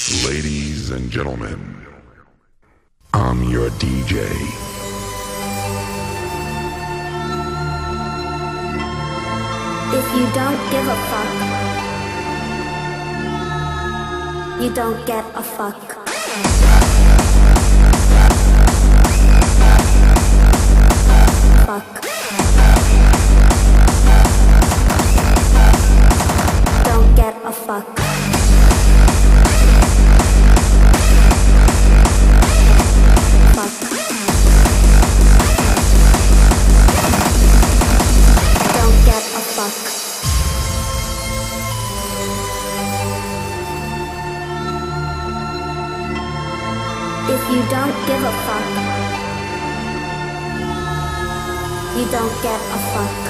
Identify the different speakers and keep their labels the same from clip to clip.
Speaker 1: Ladies and gentlemen, I'm your DJ.
Speaker 2: If you don't give a fuck, you don't get a fuck. Fuck. Don't get a fuck. Fuck. Don't get a fuck. If you don't give a fuck, you don't get a fuck.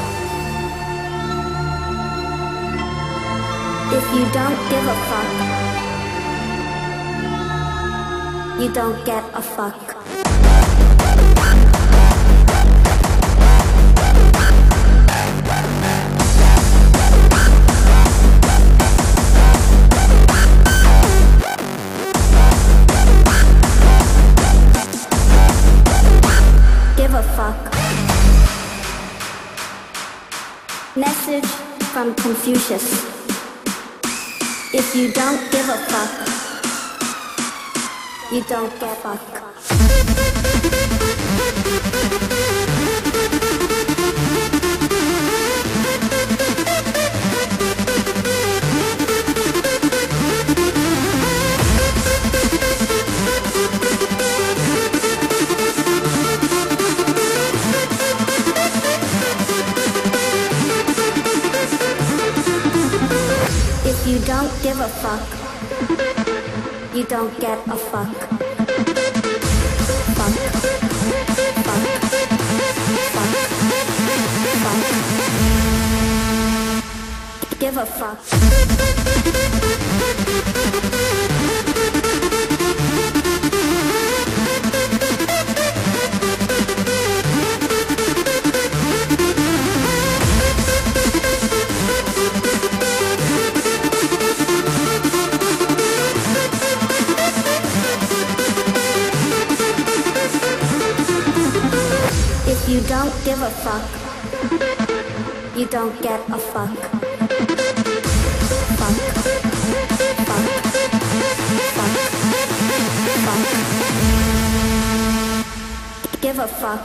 Speaker 2: If you don't give a fuck, you don't get a fuck. Give a fuck. Message from Confucius. If you don't give a fuck, you don't get fuck. If you don't give a fuck, you don't get a fuck. Fuck. Fuck. Fuck. Fuck. Give a fuck. If you don't give a fuck, you don't get a fuck. Fuck. Fuck. Fuck. Fuck. Give a fuck.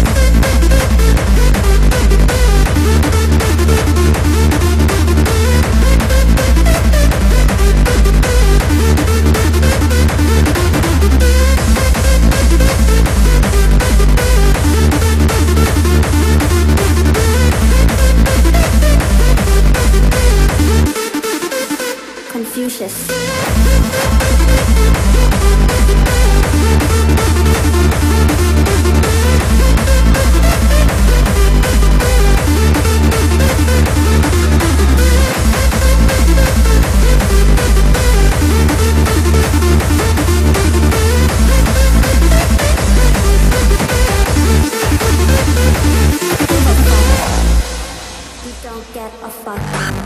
Speaker 2: Confucius. You don't get a fuck.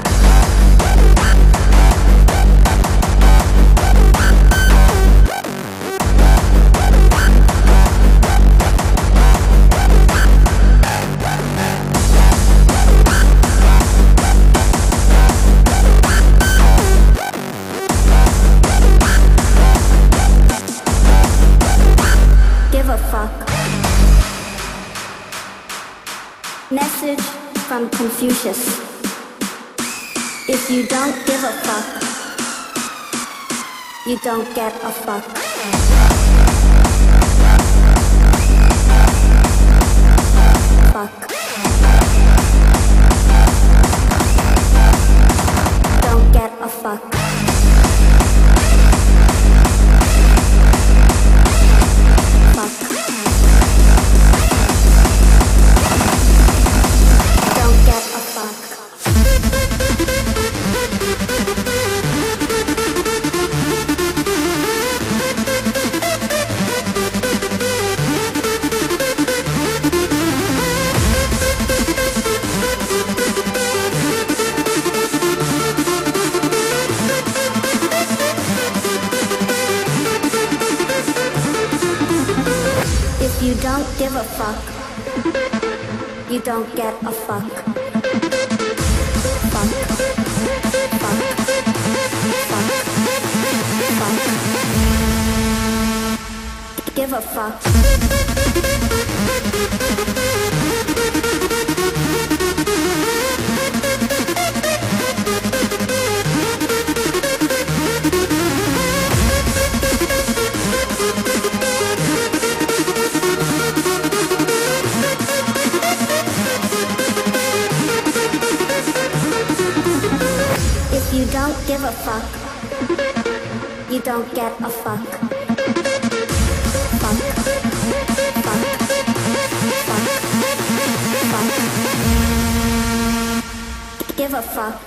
Speaker 2: Give a fuck. Message from Confucius. If you don't give a fuck, you don't get a fuck. Fuck. Don't get a fuck. Fuck. Don't get a fuck. don't give a fuck, you don't get a fuck. Fuck, fuck, fuck, fuck. Give a fuck. If you don't give a fuck, you don't get a fuck. Fuck, fuck, fuck, fuck. Give a fuck.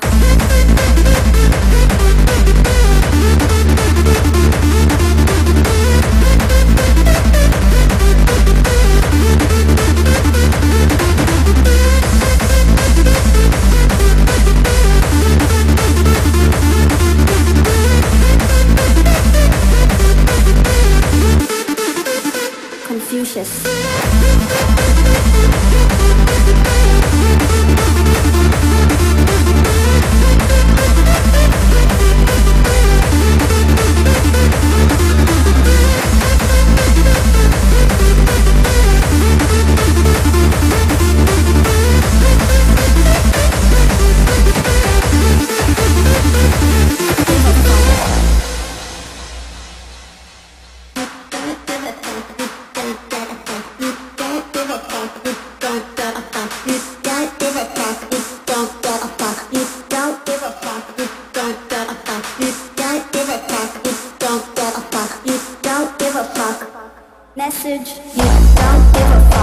Speaker 2: Confucius. Message, you don't give a fuck.